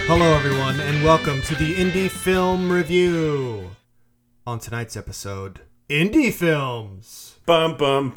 Hello, everyone, and welcome to the Indie Film Review. On tonight's episode, Indie Films. Bum, bum,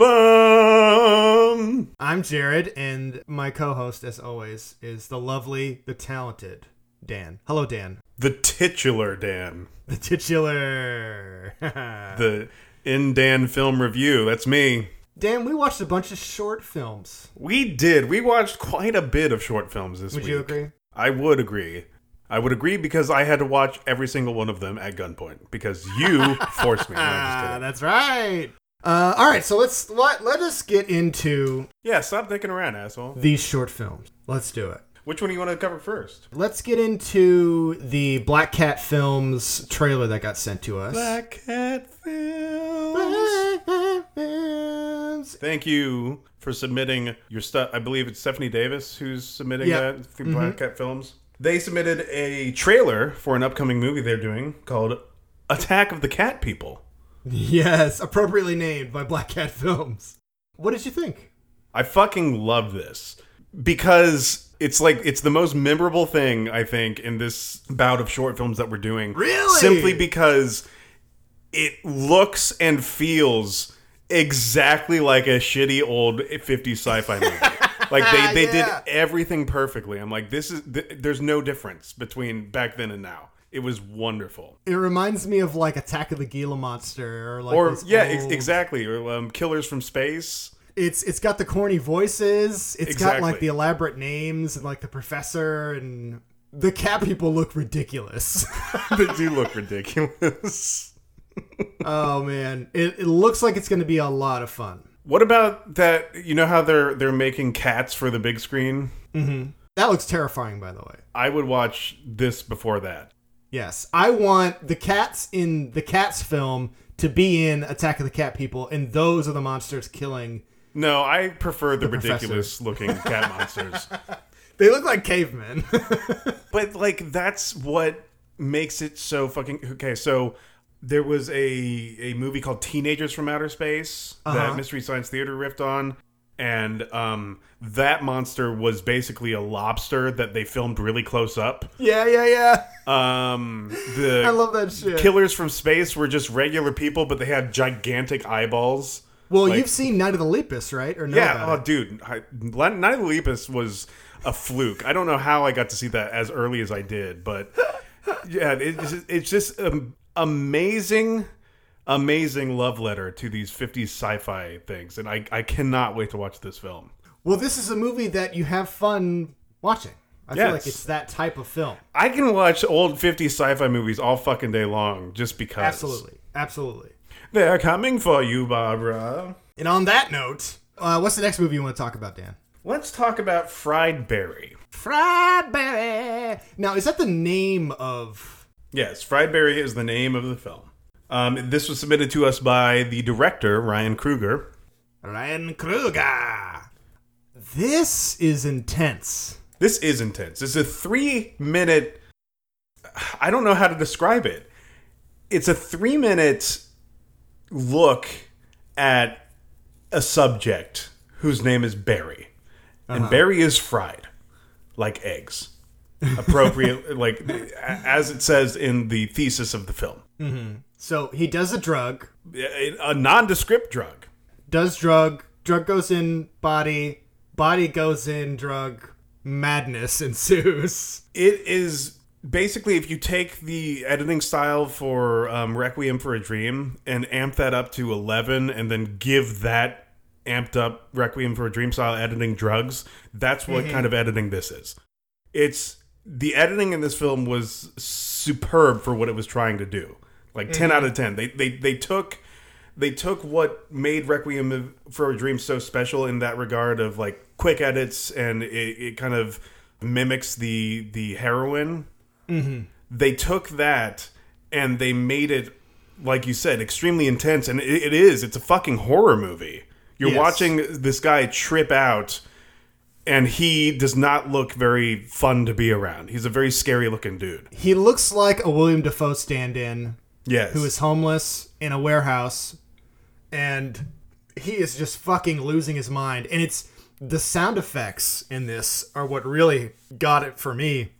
bum. I'm Jared, and my co-host, as always, is the lovely, the talented Dan. Hello, Dan. The titular Dan. The titular. The Dan Film Review. That's me. Dan, we watched a bunch of short films. We did. We watched quite a bit of short films this week. Would you agree? I would agree. I would agree because I had to watch every single one of them at gunpoint because you forced me. No, I'm just kidding. That's right. All right, so let us get into Yeah, stop thinking around, asshole. these short films. Let's do it. Which one do you want to cover first? Let's get into the Black Cat Films trailer that got sent to us. Black Cat Films. Black Cat Films. Thank you for submitting your stuff. I believe it's Stephanie Davis who's submitting that through Black Cat Films. They submitted a trailer for an upcoming movie they're doing called Attack of the Cat People. Yes, appropriately named by Black Cat Films. What did you think? I fucking love this because it's the most memorable thing, I think, in this bout of short films that we're doing. Really? Simply because it looks and feels exactly like a shitty old 50s sci-fi movie. Like they did everything perfectly. I'm like, there's no difference between back then and now. It was wonderful. It reminds me of like Attack of the Gila Monster or like exactly. Or Killers from Space. It's got the corny voices. It's got Exactly. like the elaborate names and like the professor, and the cat people look ridiculous. They do look ridiculous. Oh man, it looks like it's going to be a lot of fun. What about that? You know how they're making cats for the big screen? Mm-hmm. That looks terrifying, by the way. I would watch this before that. Yes, I want the cats in the Cats film to be in Attack of the Cat People, and those are the monsters killing. No, I prefer the professor. ridiculous looking cat monsters. They look like cavemen. But like that's what makes it so fucking okay. So there was a movie called Teenagers from Outer Space that Mystery Science Theater riffed on, and that monster was basically a lobster that they filmed really close up. Yeah. I I love that shit. Killers from Space were just regular people, but they had gigantic eyeballs. Well, you've seen Night of the Lepus, right? Or know Yeah, about it? dude, Night of the Lepus was a fluke. I don't know how I got to see that as early as I did, but yeah, it's just amazing love letter to these 50s sci-fi things, and I cannot wait to watch this film. Well, this is a movie that you have fun watching. I feel like it's that type of film. I can watch old 50s sci-fi movies all fucking day long just because. Absolutely. They're coming for you, Barbara. And on that note, what's the next movie you want to talk about, Dan? Let's talk about Fried Berry. Fried Berry. Now, is that the name of... Yes, Fried Berry is the name of the film. This was submitted to us by the director, Ryan Kruger. Ryan Kruger. This is intense. This is intense. It's a 3-minute... I don't know how to describe it. It's a 3-minute look at a subject whose name is Barry. And Barry is fried like eggs. Appropriate, like as it says in the thesis of the film. Mm-hmm. So he does a drug. A nondescript drug. Does drug. Drug goes in body. Body goes in drug. Madness ensues. It is basically, if you take the editing style for Requiem for a Dream and amp that up to 11 and then give that amped up Requiem for a Dream style editing drugs, that's what kind of editing this is. The editing in this film was superb for what it was trying to do. Like 10 out of 10. They took what made Requiem for a Dream so special in that regard of like quick edits, and it kind of mimics the heroine. Mm-hmm. They took that and they made it, like you said, extremely intense, and it's a fucking horror movie. You're watching this guy trip out, and he does not look very fun to be around. He's a very scary looking dude. He looks like a William Dafoe stand-in. Yes. Who is homeless in a warehouse, and he is just fucking losing his mind. And it's the sound effects in this are what really got it for me.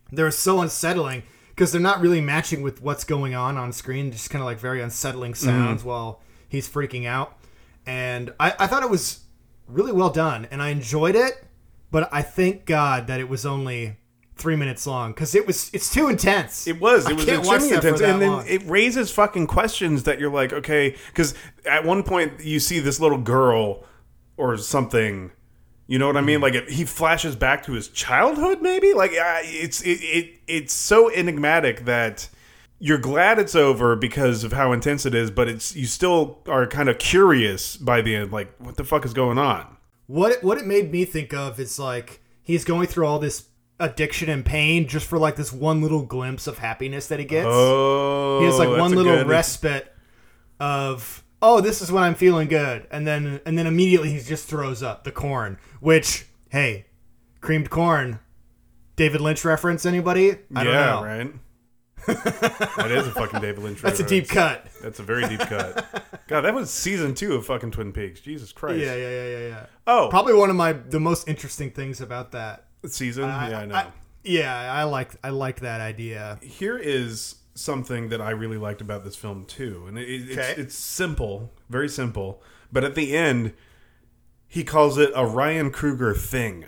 they're so unsettling because they're not really matching with what's going on screen. Just kind of like very unsettling sounds while he's freaking out. And I thought it was really well done, and I enjoyed it. But I thank God that it was only 3 minutes long because it's too intense. It was extremely intense, and then long. it raises fucking questions that you're like, okay, because at one point you see this little girl or something, you know what I mean? Like he flashes back to his childhood, maybe. Like it's so enigmatic that you're glad it's over because of how intense it is, but you still are kind of curious by the end, like what the fuck is going on? What it made me think of is like he's going through all this addiction and pain just for like this one little glimpse of happiness that he gets. Oh, he has like one little respite of, oh, this is when I'm feeling good, and then immediately he just throws up the corn. Which, hey, creamed corn, David Lynch reference? Anybody? I don't know. Right. That is a fucking David Lynch reference. That's a deep cut. That's a very deep cut. God, that was season 2 of fucking Twin Peaks. Jesus Christ. Yeah. Oh, probably one of the most interesting things about that season. I know. I like that idea. Here is something that I really liked about this film too, and it's simple, very simple. But at the end, he calls it a Ryan Kruger thing.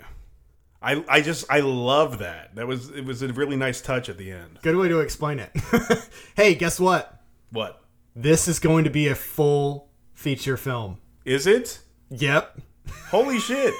I love that. It was a really nice touch at the end. Good way to explain it. Hey, guess what? What? This is going to be a full feature film. Is it? Yep. Holy shit.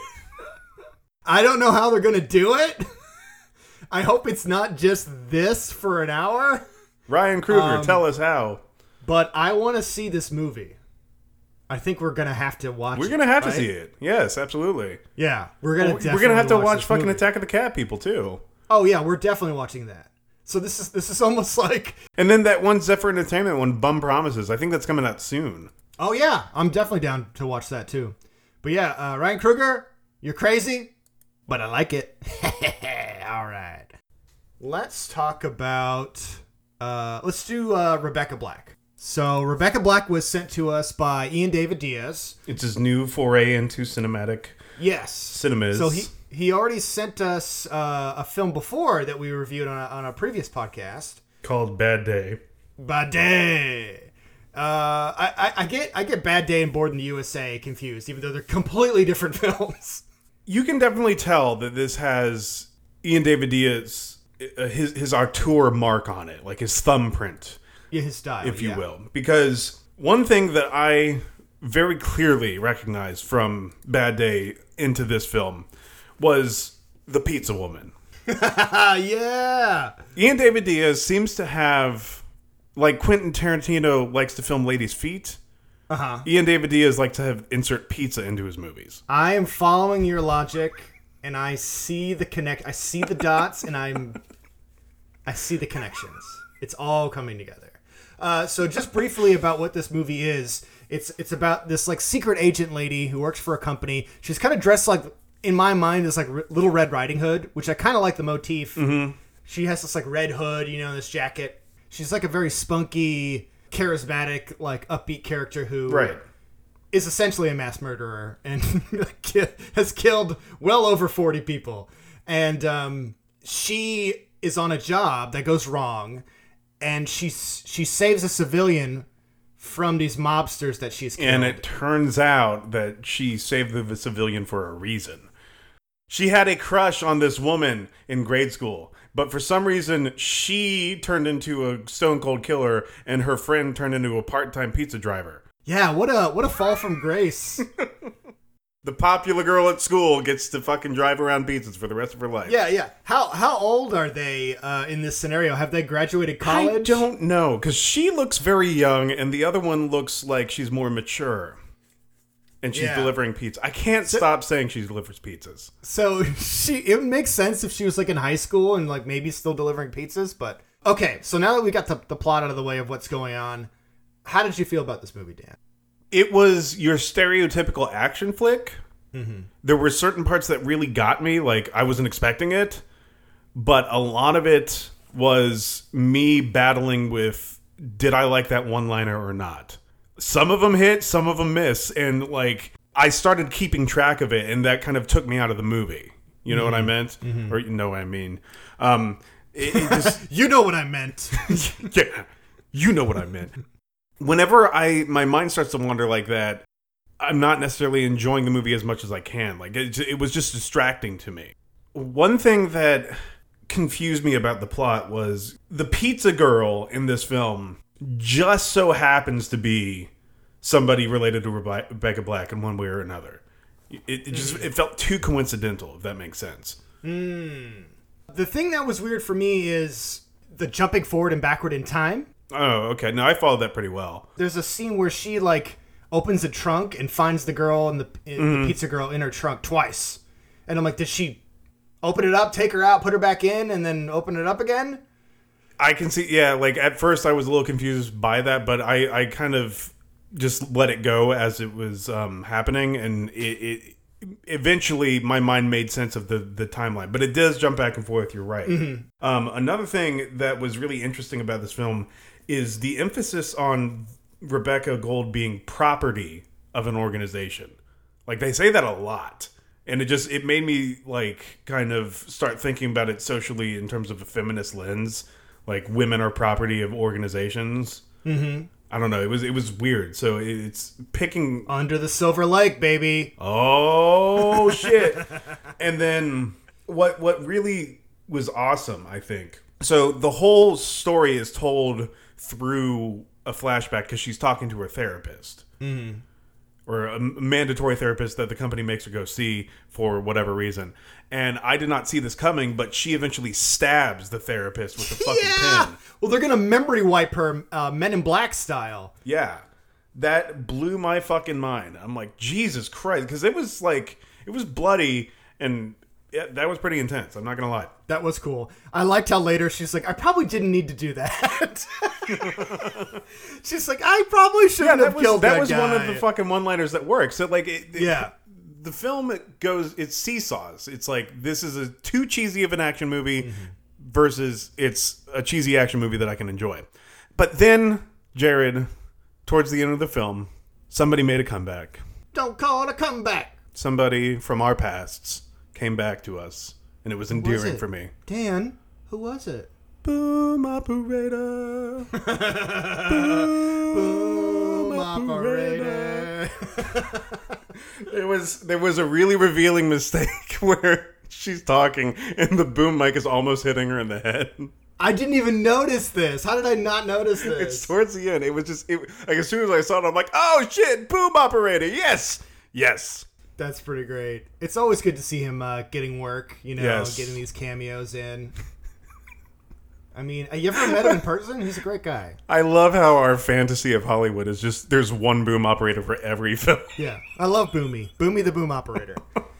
I don't know how they're going to do it. I hope it's not just this for an hour. Ryan Kruger, tell us how. But I want to see this movie. I think we're going to have to watch it. We're going to have to see it. Yes, absolutely. Yeah, we're going to have to watch fucking Attack of the Cat People too. Oh yeah, we're definitely watching that. So this is almost like... And then that one Zephyr Entertainment one, Bum Promises, I think that's coming out soon. Oh yeah, I'm definitely down to watch that too. But yeah, Ryan Kruger, you're crazy, but I like it. All right. Let's talk about... let's do Rebecca Black. So Rebecca Black was sent to us by Ian David Diaz. It's his new foray into cinematic cinemas. So he already sent us a film before that we reviewed on a previous podcast called Bad Day. Bad Day. I get Bad Day and Born in the USA confused, even though they're completely different films. You can definitely tell that this has Ian David Diaz, his auteur mark on it, like his thumbprint. Yeah, his style, if you will. Because one thing that I very clearly recognized from Bad Day into this film was the pizza woman. Yeah. Ian David Diaz seems to have, like Quentin Tarantino likes to film ladies' feet. Ian David Diaz likes to insert pizza into his movies. I am following your logic, and I see the I see the dots, and I see the connections. It's all coming together. So just briefly about what this movie is, it's about this like secret agent lady who works for a company. She's kind of dressed like, in my mind, this like Little Red Riding Hood, which I kind of like the motif. Mm-hmm. She has this like red hood, this jacket. She's like a very spunky, charismatic, like upbeat character who is essentially a mass murderer and has killed well over 40 people. And she is on a job that goes wrong. And she saves a civilian from these mobsters that she's killed. And it turns out that she saved the civilian for a reason. She had a crush on this woman in grade school, but for some reason she turned into a stone cold killer, and her friend turned into a part-time pizza driver. Yeah, what a fall from grace. The popular girl at school gets to fucking drive around pizzas for the rest of her life. Yeah. How old are they in this scenario? Have they graduated college? I don't know, because she looks very young, and the other one looks like she's more mature. And she's delivering pizza. I can't stop saying she delivers pizzas. So it makes sense if she was like in high school and like maybe still delivering pizzas, but... Okay, so now that we got the plot out of the way of what's going on, how did you feel about this movie, Dan? It was your stereotypical action flick. Mm-hmm. There were certain parts that really got me, like I wasn't expecting it, but a lot of it was me battling with, did I like that one-liner or not? Some of them hit, some of them miss, and like I started keeping track of it, and that kind of took me out of the movie. You know what I meant? Mm-hmm. Or you know what I mean? It just You know what I meant. yeah, you know what I meant. Whenever my mind starts to wander like that, I'm not necessarily enjoying the movie as much as I can. Like it was just distracting to me. One thing that confused me about the plot was the pizza girl in this film just so happens to be somebody related to Rebecca Black in one way or another. It felt too coincidental, if that makes sense. The thing that was weird for me is the jumping forward and backward in time. Oh, okay. No, I followed that pretty well. There's a scene where she like opens a trunk and finds the girl and the pizza girl in her trunk twice. And I'm like, did she open it up, take her out, put her back in, and then open it up again? I can see, yeah, like at first I was a little confused by that, but I kind of just let it go as it was happening, and it eventually my mind made sense of the timeline. But it does jump back and forth, you're right. Another thing that was really interesting about this film is the emphasis on Rebecca Gold being property of an organization. Like, they say that a lot. And it made me like kind of start thinking about it socially in terms of a feminist lens. Like, women are property of organizations. I don't know. It was weird. So it's picking Under the Silver Lake, baby. Oh shit! And then what really was awesome, I think. So the whole story is told through a flashback because she's talking to her therapist. Or a mandatory therapist that the company makes her go see for whatever reason. And I did not see this coming, but she eventually stabs the therapist with a fucking pin. Well, they're going to memory wipe her Men in Black style. Yeah. That blew my fucking mind. I'm like, Jesus Christ. Because it was bloody, and that was pretty intense. I'm not going to lie. That was cool. I liked how later she's like, I probably didn't need to do that. She's like, I probably shouldn't have killed that guy. That was one of the fucking one-liners that works. So, like, yeah. The film, it seesaws. It's like, this is too cheesy of an action movie versus it's a cheesy action movie that I can enjoy. But then, Jared, towards the end of the film, somebody made a comeback. Don't call it a comeback. Somebody from our pasts came back to us, and it was endearing for me. Dan, who was it? Boom operator. Boom operator. There was a really revealing mistake where she's talking and the boom mic is almost hitting her in the head. I didn't even notice this. How did I not notice this? It's towards the end. It was just like as soon as I saw it, I'm like, oh shit, boom operator. Yes. That's pretty great. It's always good to see him getting work, getting these cameos in. I mean, you ever met him in person? He's a great guy. I love how our fantasy of Hollywood is just there's one boom operator for every film. Yeah, I love Boomy. Boomy the boom operator.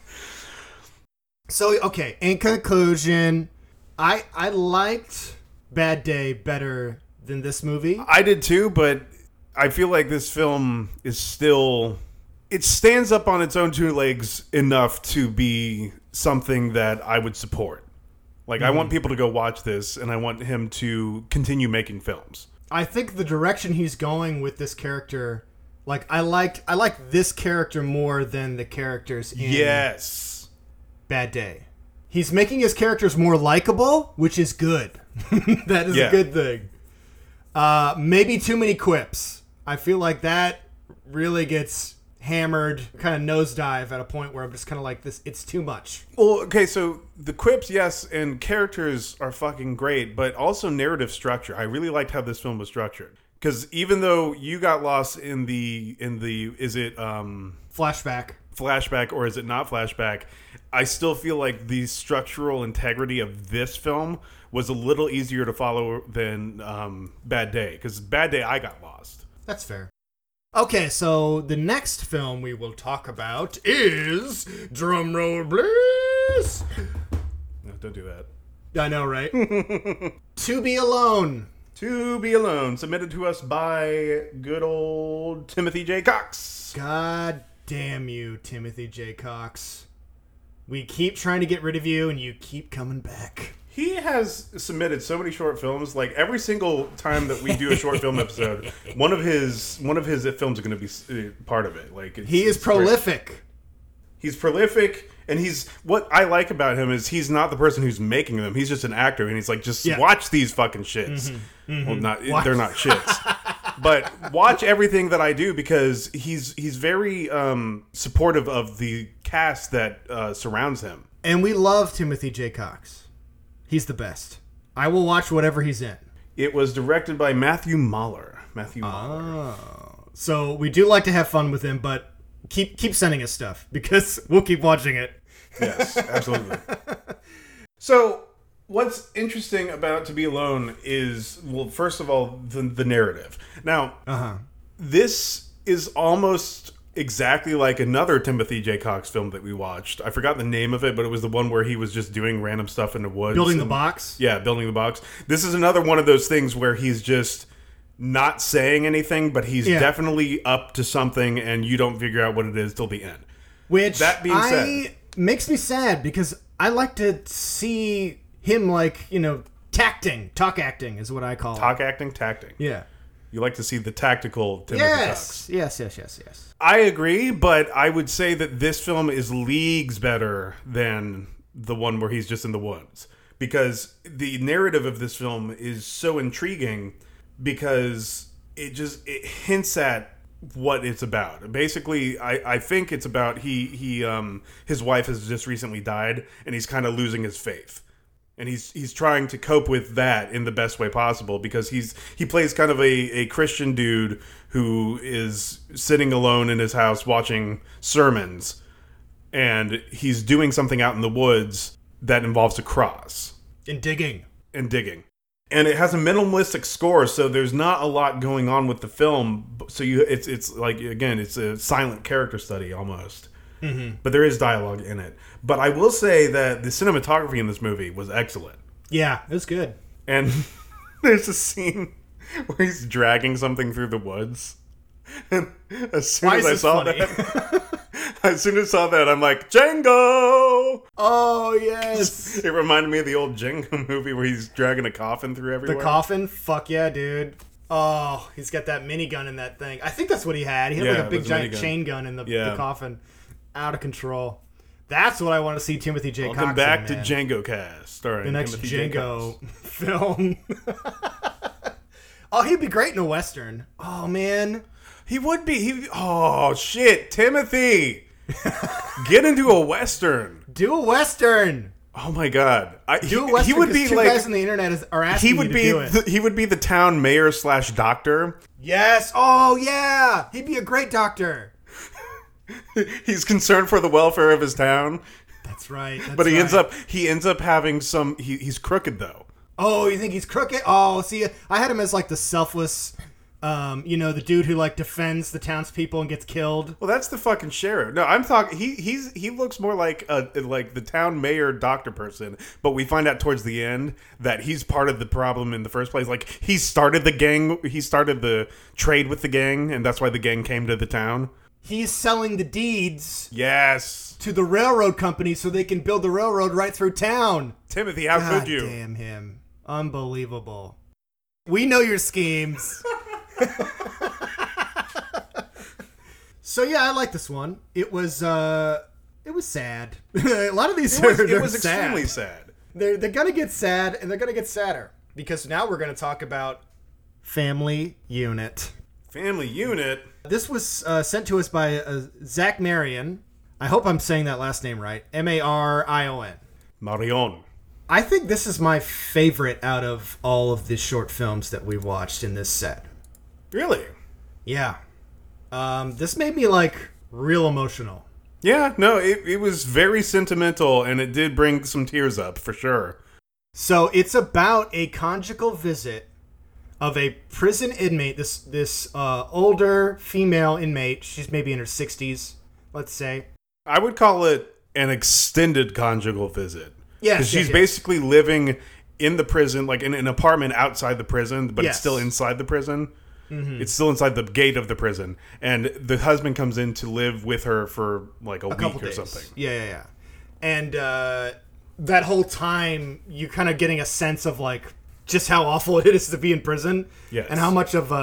So, okay, in conclusion, I liked Bad Day better than this movie. I did too, but I feel like this film is still... It stands up on its own two legs enough to be something that I would support. Like, I want people to go watch this, and I want him to continue making films. I think the direction he's going with this character, like, I like this character more than the characters in Bad Day. He's making his characters more likable, which is good. That is a good thing. Maybe too many quips. I feel like that really gets hammered, kind of nosedive at a point where I'm just kind of like, this, it's too much. Well, okay, so the quips, yes, and characters are fucking great, but also narrative structure. I really liked how this film was structured. Because even though you got lost in the is it flashback or is it not flashback, I still feel like the structural integrity of this film was a little easier to follow than Bad Day. Because Bad Day, I got lost. That's fair. Okay, so the next film we will talk about is drumroll please. No, don't do that. I know, right? To Be Alone. To Be Alone, submitted to us by good old Timothy J. Cox. God damn you, Timothy J. Cox. We keep trying to get rid of you, and you keep coming back. He has submitted so many short films. Like, every single time that we do a short film episode, one of his films are going to be part of it. Like, he is prolific. He's prolific, and what I like about him is he's not the person who's making them. He's just an actor, and he's like, just watch these fucking shits. Well, they're not shits, but watch everything that I do because he's very supportive of the cast that surrounds him. And we love Timothy J. Cox. He's the best. I will watch whatever he's in. It was directed by Matthew Mahler. Oh. So we do like to have fun with him, but keep sending us stuff because we'll keep watching it. Yes, absolutely. So what's interesting about To Be Alone is, well, first of all, the narrative. Now, this is almost exactly like another Timothy J. Cox film that we watched. I forgot the name of it, but it was the one where he was just doing random stuff in the woods. Building the Box? Yeah, Building the Box. This is another one of those things where he's just not saying anything, but he's definitely up to something, and you don't figure out what it is till the end. Which, that being said, makes me sad because I like to see him talk acting is what I call it. Talk acting, tacting. Yeah. You like to see the tactical Timothy Cox. Yes. I agree, but I would say that this film is leagues better than the one where he's just in the woods. Because the narrative of this film is so intriguing because it hints at what it's about. Basically, I think it's about his wife has just recently died and he's kind of losing his faith. And he's trying to cope with that in the best way possible because he plays kind of a Christian dude who is sitting alone in his house watching sermons, and he's doing something out in the woods that involves a cross. And digging. And it has a minimalistic score, so there's not a lot going on with the film. So it's like, again, it's a silent character study almost. Mm-hmm. But there is dialogue in it. But I will say that the cinematography in this movie was excellent. Yeah, it was good. And there's a scene where he's dragging something through the woods. And as soon as I saw that, I'm like, Django! Oh, yes. It reminded me of the old Django movie where he's dragging a coffin through everywhere. The coffin? Fuck yeah, dude. Oh, he's got that minigun in that thing. I think that's what he had. He had like a big giant chain gun in the coffin. Out of control. That's what I want to see Timothy J. Cox in. Welcome back to Django Cast, starring the next Timothy Django film. Oh, he'd be great in a Western. Oh, man. He would be. Oh, shit. Timothy. Get into a Western. Do a Western. Oh, my God. Do a Western. He would be two guys on the internet are asking me to do it. He would be the town mayor / doctor. Yes. Oh, yeah. He'd be a great doctor. He's concerned for the welfare of his town. That's right. But he ends up having some. He's crooked though. Oh, you think he's crooked? Oh, see, I had him as like the selfless, the dude who like defends the townspeople and gets killed. Well, that's the fucking sheriff. No, I'm talking. He looks more like the town mayor doctor person. But we find out towards the end that he's part of the problem in the first place. Like he started the gang. He started the trade with the gang, and that's why the gang came to the town. He's selling the deeds. Yes. To the railroad company so they can build the railroad right through town. Timothy, how could you? Damn him. Unbelievable. We know your schemes. So yeah, I like this one. It was sad. A lot of these it was extremely sad. They're gonna get sad, and they're gonna get sadder because now we're gonna talk about Family Unit. Family Unit. This was sent to us by Zach Marion. I hope I'm saying that last name right. Marion. Marion. I think this is my favorite out of all of the short films that we've watched in this set. Really? Yeah. This made me like real emotional. Yeah, no, it was very sentimental, and it did bring some tears up for sure. So it's about a conjugal visit of a prison inmate, this older female inmate. She's maybe in her 60s, let's say. I would call it an extended conjugal visit. Yeah, because she's basically living in the prison, like in an apartment outside the prison, but it's still inside the prison. Mm-hmm. It's still inside the gate of the prison, and the husband comes in to live with her for like a week or something. Yeah. And that whole time, you kind of getting a sense of like just how awful it is to be in prison, and how much of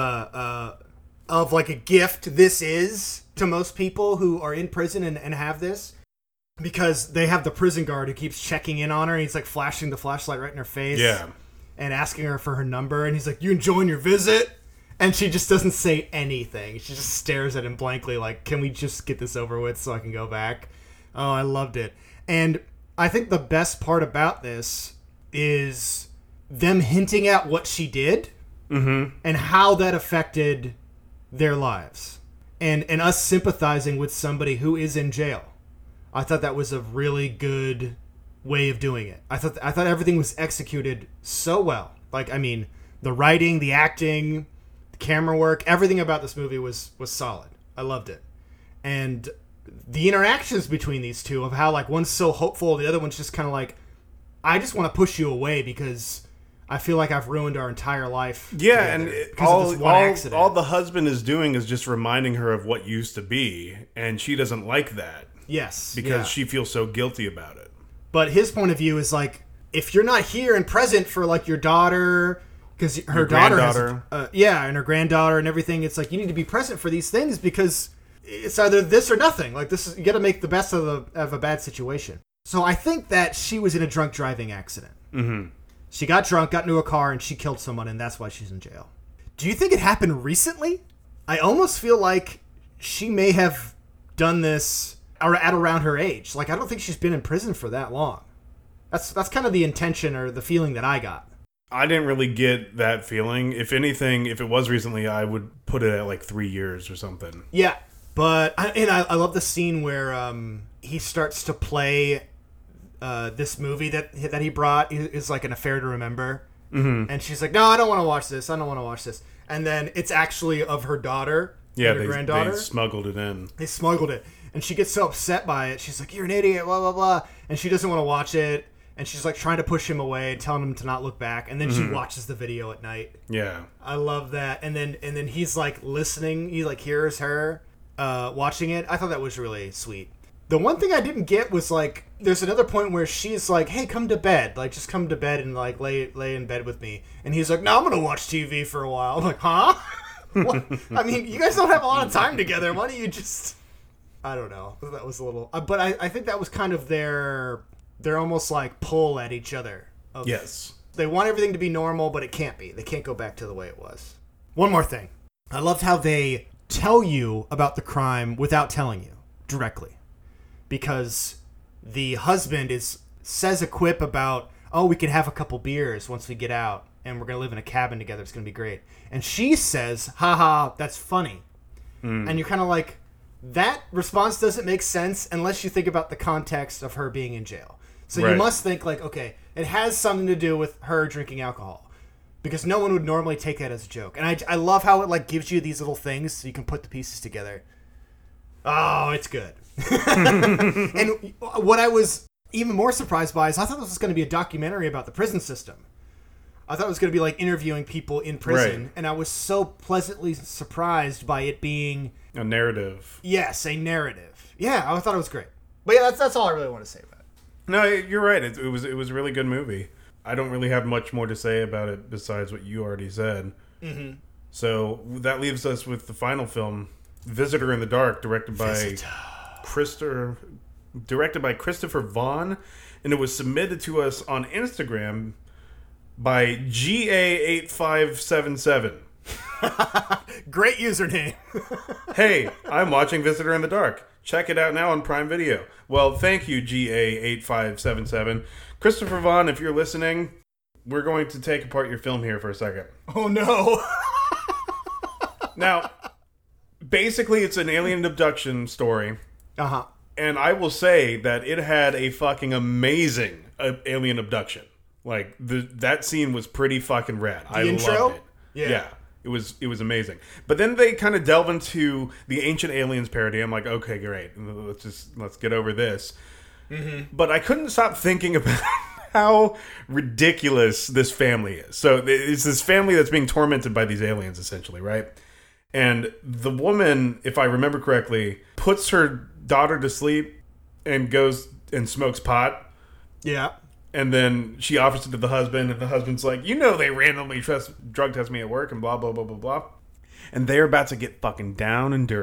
like a gift this is to most people who are in prison and have this. because they have the prison guard who keeps checking in on her, and he's like flashing the flashlight right in her face. Yeah. And asking her for her number, and he's like, "You enjoying your visit?" And she just doesn't say anything. She just stares at him blankly like, "Can we just get this over with so I can go back?" Oh, I loved it. And I think the best part about this is them hinting at what she did and how that affected their lives. And us sympathizing with somebody who is in jail. I thought that was a really good way of doing it. I thought everything was executed so well. Like, I mean, the writing, the acting, the camera work, everything about this movie was solid. I loved it. And the interactions between these two of how, like, one's so hopeful, the other one's just kind of like, I just want to push you away because I feel like I've ruined our entire life. Yeah, and accident. all the husband is doing is just reminding her of what used to be, and she doesn't like that. Yes. Because she feels so guilty about it. But his point of view is like, if you're not here and present for like your daughter, because her daughter has, and her granddaughter and everything, it's like you need to be present for these things because it's either this or nothing. Like this is, you got to make the best of a bad situation. So I think that she was in a drunk driving accident. Mm-hmm. She got drunk, got into a car, and she killed someone, and that's why she's in jail. Do you think it happened recently? I almost feel like she may have done this at around her age. Like, I don't think she's been in prison for that long. That's kind of the intention or the feeling that I got. I didn't really get that feeling. If anything, if it was recently, I would put it at like 3 years or something. Yeah, but I love the scene where he starts to play this movie that he brought is like An Affair to Remember. Mm-hmm. And she's like, "No, I don't want to watch this. I don't want to watch this." And then it's actually of her daughter, her granddaughter. They smuggled it in. They smuggled it. And she gets so upset by it. She's like, "You're an idiot, blah, blah, blah." And she doesn't want to watch it. And she's like trying to push him away, telling him to not look back. And then she watches the video at night. Yeah. I love that. And then he's like listening. He like hears her watching it. I thought that was really sweet. The one thing I didn't get was like, there's another point where she's like, "Hey, come to bed. Like, just come to bed and like lay in bed with me." And he's like, "No, I'm going to watch TV for a while." I'm like, huh? What? I mean, you guys don't have a lot of time together. Why don't you just... I don't know. That was a little... but I think that was kind of their almost like pull at each other. Yes. They want everything to be normal, but it can't be. They can't go back to the way it was. One more thing. I loved how they tell you about the crime without telling you directly. Because the husband says a quip about, "Oh, we can have a couple beers once we get out, and we're going to live in a cabin together. It's going to be great." And she says, "Haha, that's funny." And you're kind of like, that response doesn't make sense unless you think about the context of her being in jail. So you must think like, okay, it has something to do with her drinking alcohol. Because no one would normally take that as a joke. And I love how it like gives you these little things so you can put the pieces together. Oh, it's good. And what I was even more surprised by is I thought this was going to be a documentary about the prison system. I thought it was going to be like interviewing people in prison. Right. And I was so pleasantly surprised by it being... a narrative. Yes, a narrative. Yeah, I thought it was great. But yeah, that's all I really want to say about it. No, you're right. It was a really good movie. I don't really have much more to say about it besides what you already said. Mm-hmm. So that leaves us with the final film, Visitor in the Dark, directed by Christopher Vaughn, and it was submitted to us on Instagram by GA8577. Great username. Hey, I'm watching Visitor in the Dark. Check it out now on Prime Video. Well, thank you, GA8577. Christopher Vaughn, if you're listening, we're going to take apart your film here for a second. Oh, no. Now, basically, it's an alien abduction story. Uh-huh. And I will say that it had a fucking amazing alien abduction. Like, that scene was pretty fucking rad. I loved it. Yeah. It was amazing. But then they kind of delve into the Ancient Aliens parody. I'm like, okay, great. Let's get over this. Mm-hmm. But I couldn't stop thinking about how ridiculous this family is. So it's this family that's being tormented by these aliens, essentially, right? And the woman, if I remember correctly, puts her daughter to sleep and goes and smokes pot. Yeah. And then she offers it to the husband, and the husband's like, they randomly drug test me at work, and blah, blah, blah, blah, blah. And they're about to get fucking down and dirty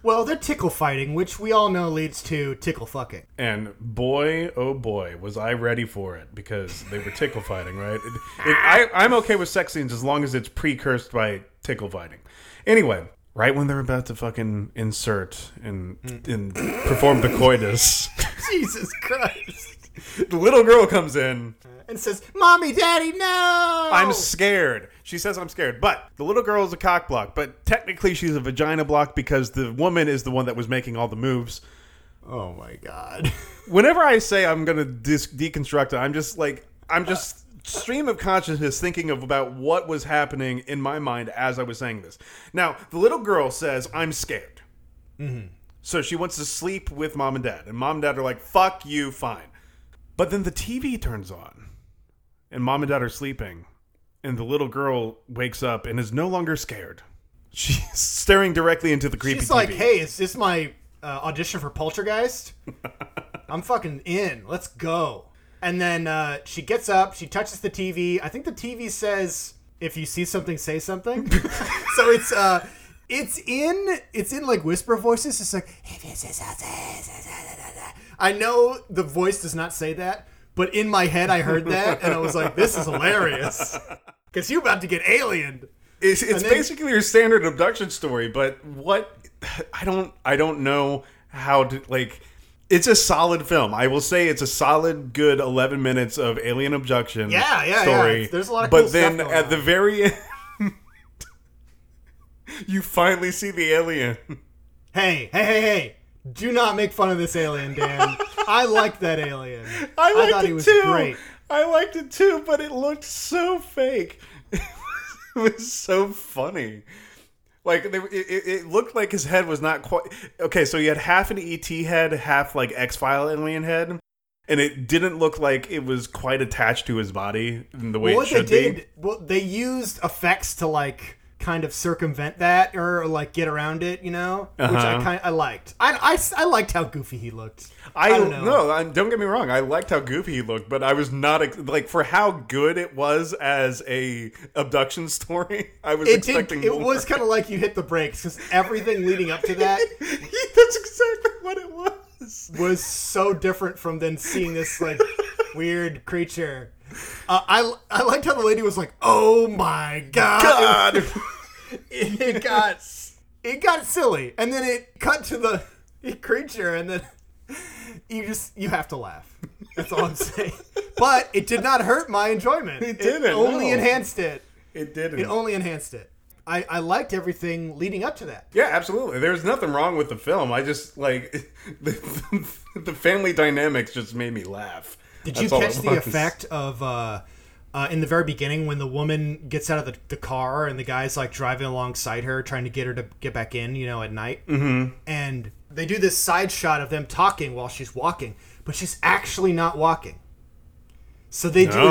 Well, they're tickle fighting, which we all know leads to tickle fucking. And boy, oh boy, was I ready for it, because they were tickle fighting, right? I'm okay with sex scenes as long as it's precursed by tickle fighting. Anyway, right when they're about to fucking insert and perform the coitus, Jesus Christ. the little girl comes in And says, Mommy, Daddy, no! I'm scared. She says I'm scared. But the little girl is a cock block. But technically she's a vagina block because the woman is the one that was making all the moves. Oh, my God. Whenever I say I'm going to deconstruct it, I'm just stream of consciousness thinking about what was happening in my mind as I was saying this. Now, the little girl says, I'm scared. Mm-hmm. So she wants to sleep with mom and dad. And mom and dad are like, fuck you, fine. But then the TV turns on. And mom and dad are sleeping. And the little girl wakes up and is no longer scared. She's staring directly into the creepy TV. She's like, hey, is this my audition for Poltergeist? I'm fucking in. Let's go. And then she gets up. She touches the TV. I think the TV says, if you see something, say something. So it's in like whisper voices. It's like, if you see something, I know the voice does not say that. But in my head, I heard that, and I was like, this is hilarious. Because you're about to get aliened. It's basically your standard abduction story, but what... I don't know how to... Like, it's a solid film. I will say it's a solid, good 11 minutes of alien abduction story. Yeah. There's a lot of cool stuff going on. But then, at the very end, you finally see the alien. Hey. Do not make fun of this alien, Dan. I liked that alien. I thought he was too. Great. I liked it too, but it looked so fake. It was so funny. Like, it looked like his head was not quite... Okay, so he had half an ET head, half, like, X-File alien head. And it didn't look like it was quite attached to his body in the way it should be. Well, they used effects to, like... kind of circumvent that or like get around it, you know, which I liked. I liked how goofy he looked. I don't know. No, don't get me wrong. I liked how goofy he looked, but I was not like for how good it was as a abduction story. I was expecting more. It was kind of like you hit the brakes because everything leading up to that. That's exactly what it was. Was so different from then seeing this like weird creature. I liked how the lady was like, "Oh my god!" It got silly, and then it cut to the creature, and then you have to laugh. That's all I'm saying. But it did not hurt my enjoyment. It didn't. It only enhanced it. It didn't. It only enhanced it. I liked everything leading up to that. Yeah, absolutely. There's nothing wrong with the film. I just like the family dynamics just made me laugh. Did you catch the effect of in the very beginning when the woman gets out of the car and the guy's like driving alongside her trying to get her to get back in, you know, at night? Mm-hmm. And they do this side shot of them talking while she's walking, but she's actually not walking. So they do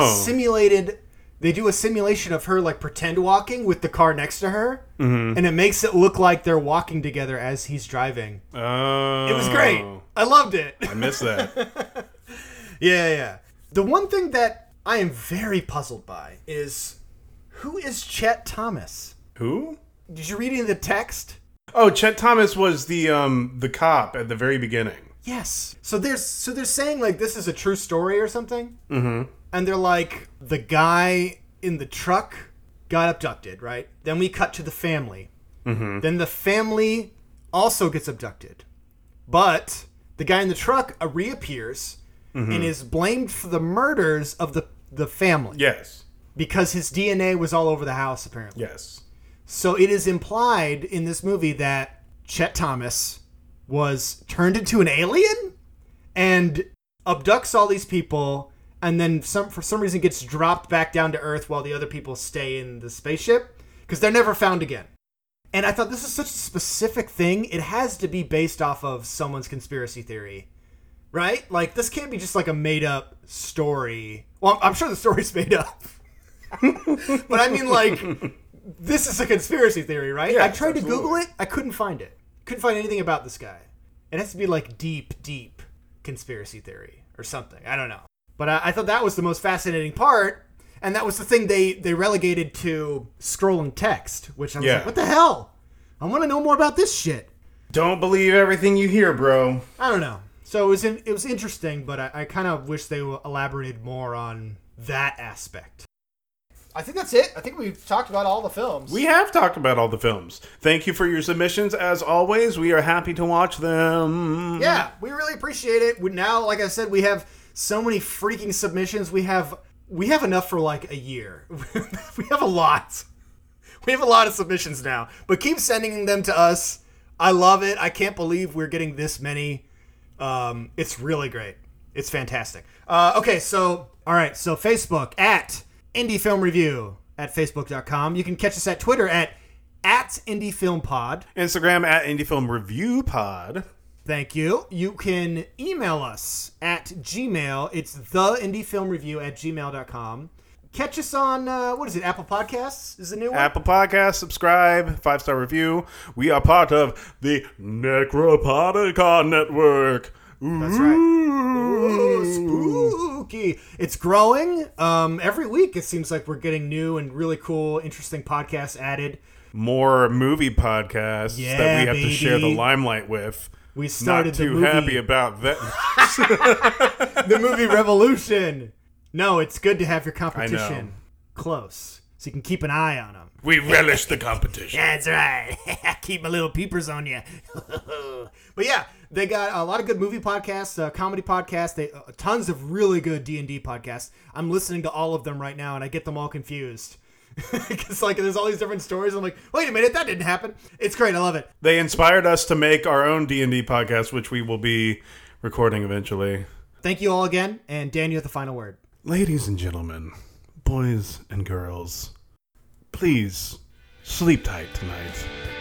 a simulation of her like pretend walking with the car next to her, and it makes it look like they're walking together as he's driving. Oh. It was great. I loved it. I missed that. Yeah. The one thing that I am very puzzled by is who is Chet Thomas? Who? Did you read any of the text? Oh, Chet Thomas was the cop at the very beginning. Yes. So they're saying like this is a true story or something. Mm-hmm. And they're like the guy in the truck got abducted, right? Then we cut to the family. Mm-hmm. Then the family also gets abducted, but the guy in the truck reappears. Mm-hmm. And is blamed for the murders of the family. Yes. Because his DNA was all over the house, apparently. Yes. So it is implied in this movie that Chet Thomas was turned into an alien and abducts all these people and then for some reason gets dropped back down to Earth while the other people stay in the spaceship because they're never found again. And I thought this is such a specific thing. It has to be based off of someone's conspiracy theory. Right? Like, this can't be just like a made-up story. Well, I'm sure the story's made up. But I mean, like, this is a conspiracy theory, right? Yes, I tried absolutely. to Google it. I couldn't find it. Couldn't find anything about this guy. It has to be, like, deep conspiracy theory or something. I don't know. But I thought that was the most fascinating part. And that was the thing they relegated to scrolling text, which I was like, what the hell? I want to know more about this shit. Don't believe everything you hear, bro. I don't know. So it was interesting, but I kind of wish they elaborated more on that aspect. I think that's it. I think we've talked about all the films. We have talked about all the films. Thank you for your submissions. As always, we are happy to watch them. Yeah, we really appreciate it. Now, like I said, we have so many freaking submissions. We have enough for like a year. We have a lot. We have a lot of submissions now. But keep sending them to us. I love it. I can't believe we're getting this many. It's really great. It's fantastic. Okay, so Facebook at Indie Film Review at facebook.com. You can catch us at Twitter at IndieFilmPod. Instagram at IndieFilmReviewPod. Thank you. You can email us at Gmail. It's theindiefilmreview@gmail.com. Catch us on, Apple Podcasts is the new one? Apple Podcasts, subscribe, 5-star review. We are part of the Necropodicon Network. That's right. Ooh, spooky. It's growing. Every week it seems like we're getting new and really cool, interesting podcasts added. More movie podcasts that we have to share the limelight with. We started the movie. Not too happy about that. The movie revolution. No, it's good to have your competition close so you can keep an eye on them. We relish the competition. That's right. Keep my little peepers on you. But yeah, they got a lot of good movie podcasts, comedy podcasts, tons of really good D&D podcasts. I'm listening to all of them right now, and I get them all confused. Because there's all these different stories. I'm like, wait a minute, that didn't happen. It's great. I love it. They inspired us to make our own D&D podcast, which we will be recording eventually. Thank you all again, and Dan, you have the final word. Ladies and gentlemen, boys and girls, please sleep tight tonight.